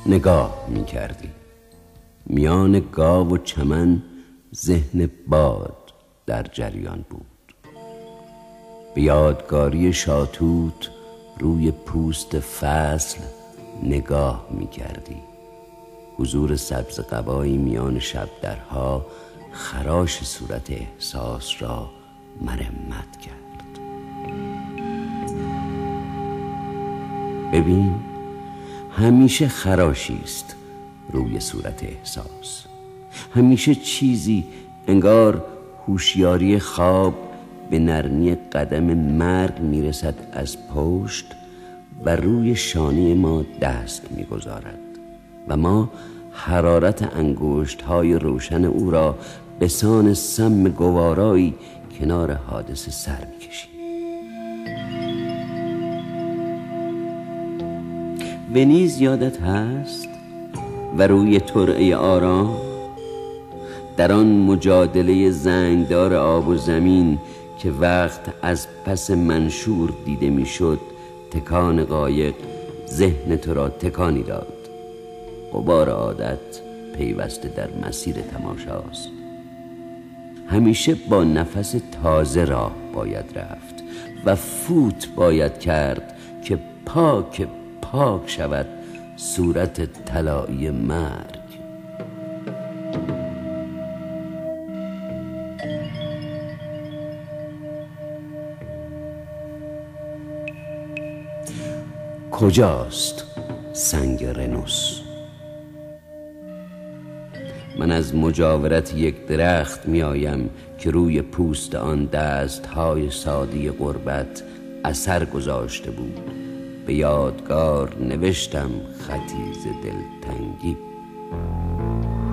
نگاه می کردی. میان گاو و چمن ذهن باد در جریان بود. به یادگاری شاتوت روی پوست فصل نگاه می کردی. حضور سبز قبایی میان شبدرها خراش صورت احساس را مرمت کرد. ببین، همیشه خراشی است روی صورت احساس. همیشه چیزی انگار هوشیاری خواب به نرمی قدم مرگ میرسد از پشت و روی شانه ما دست میگذارد و ما حرارت انگشت‌های روشن او را به سان سم گوارایی کنار حادثه سر میکشیم. ونیز یادت هست؟ و روی ترعه آرام در آن مجادله زنگدار آب و زمین که وقت از پس منشور دیده میشد، تکان قایق ذهن تو را تکانی داد. غبار عادت پیوسته در مسیر تماشاست. همیشه با نفس تازه راه باید رفت و فوت باید کرد که پاک شود صورت طلایی مرگ. کجاست سنگ رنوس؟ من از مجاورت یک درخت می آیم که روی پوست آن دست‌های ساده غربت اثر گذاشته بود. به یادگار نوشتم خطی ز دلتنگی.